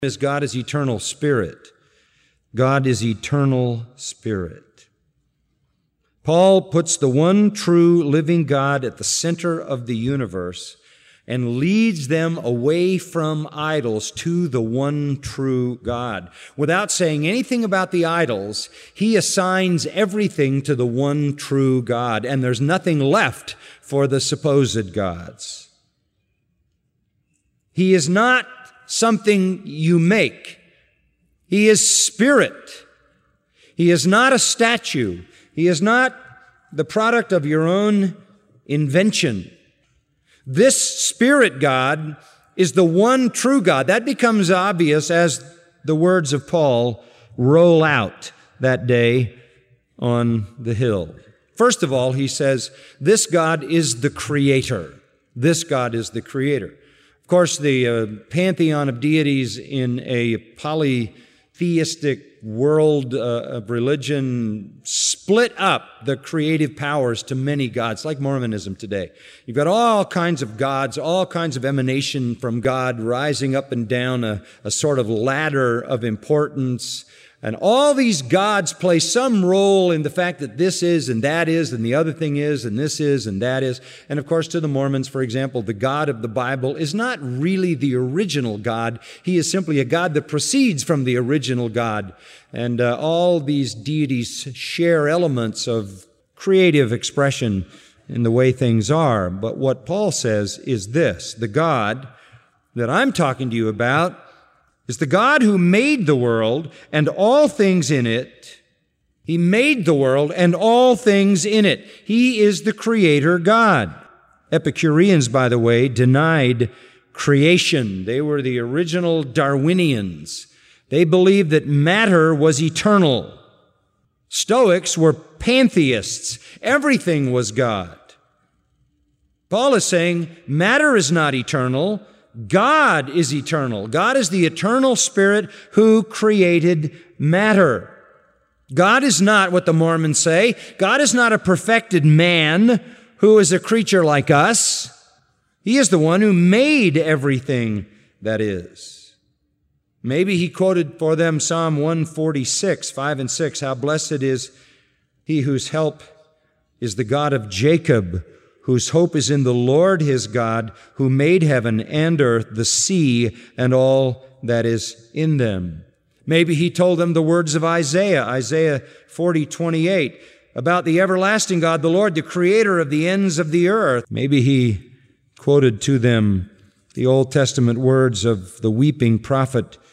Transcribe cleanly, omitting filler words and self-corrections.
is God is eternal spirit. God is eternal spirit. Paul puts the one true living God at the center of the universe and leads them away from idols to the one true God. Without saying anything about the idols, he assigns everything to the one true God, and there's nothing left for the supposed gods. He is not something you make. He is spirit. He is not a statue. He is not the product of your own invention. This Spirit God is the one true God. That becomes obvious as the words of Paul roll out that day on the hill. First of all, he says, this God is the Creator. This God is the Creator. Of course, the pantheon of deities in a polytheistic world of religion split up the creative powers to many gods, like Mormonism today. You've got all kinds of gods, all kinds of emanation from God rising up and down a sort of ladder of importance. And all these gods play some role in the fact that this is and that is and the other thing is and this is and that is. And of course, to the Mormons, for example, the God of the Bible is not really the original God. He is simply a God that proceeds from the original God. And all these deities share elements of creative expression in the way things are. But what Paul says is this: the God that I'm talking to you about is the God who made the world and all things in it. He made the world and all things in it. He is the Creator God. Epicureans, by the way, denied creation. They were the original Darwinians. They believed that matter was eternal. Stoics were pantheists. Everything was God. Paul is saying matter is not eternal. God is eternal. God is the eternal Spirit who created matter. God is not what the Mormons say. God is not a perfected man who is a creature like us. He is the one who made everything that is. Maybe he quoted for them Psalm 146, 5 and 6, how blessed is he whose help is the God of Jacob, whose hope is in the Lord his God, who made heaven and earth, the sea, and all that is in them. Maybe he told them the words of Isaiah 40:28, about the everlasting God, the Lord, the creator of the ends of the earth. Maybe he quoted to them the Old Testament words of the weeping prophet